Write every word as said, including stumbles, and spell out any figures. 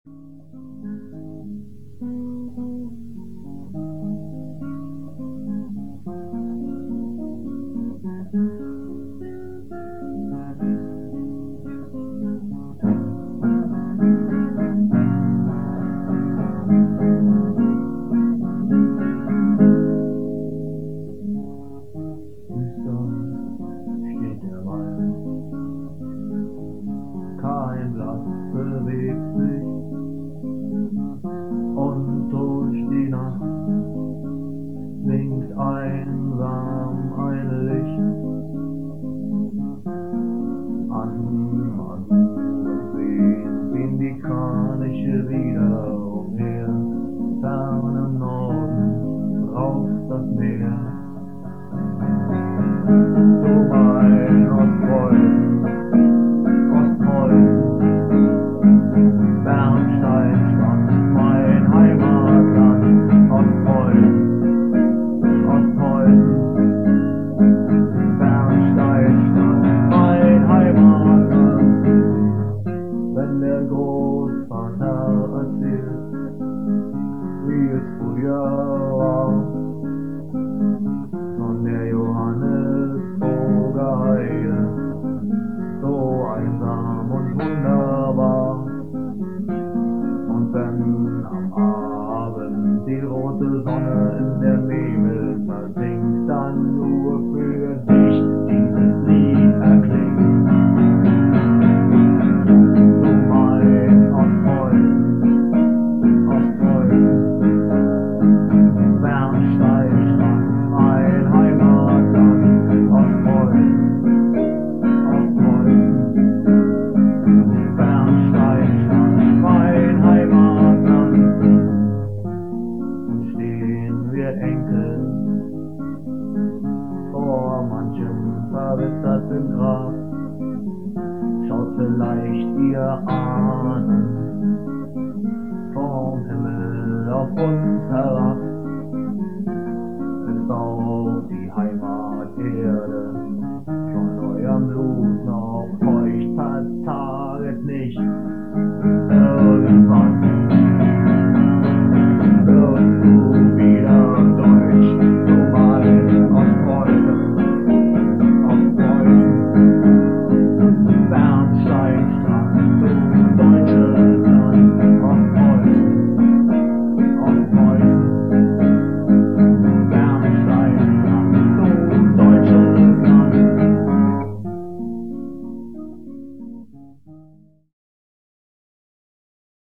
Kein Blatt bewegt sich und durch die Nacht winkt einsam ein Licht an Azuren ziehen die Kraniche wieder umher, fern im Norden rauscht das Meer. So mein Ostpreußen, Bernsteinstadt, mein Heimatland, Ostpreußen, Ostpreußen, Bernsteinstadt, mein Heimatland. Wenn der Großvater erzählt, wie es früher war, von der Johannesburger Heide, so einsam und wunderbar. Und wenn am Abend die rote Sonne in der Nebel versinkt, dann nur für dich dieses Lied erklingt. So mein Ostpreußen, Ostpreußen, Bernsteinstadt, mein Heimatland, Ostpreußen, Ostpreußen, Bernsteinstadt, mein Heimatland. Und stehen wir Enkel vor manchem verwitterten Grab, schaut vielleicht ihr Ahnen vom Himmel auf uns herab. Ist auch die Heimaterde von eurem Blut noch feucht, vertaget nicht irgendwann.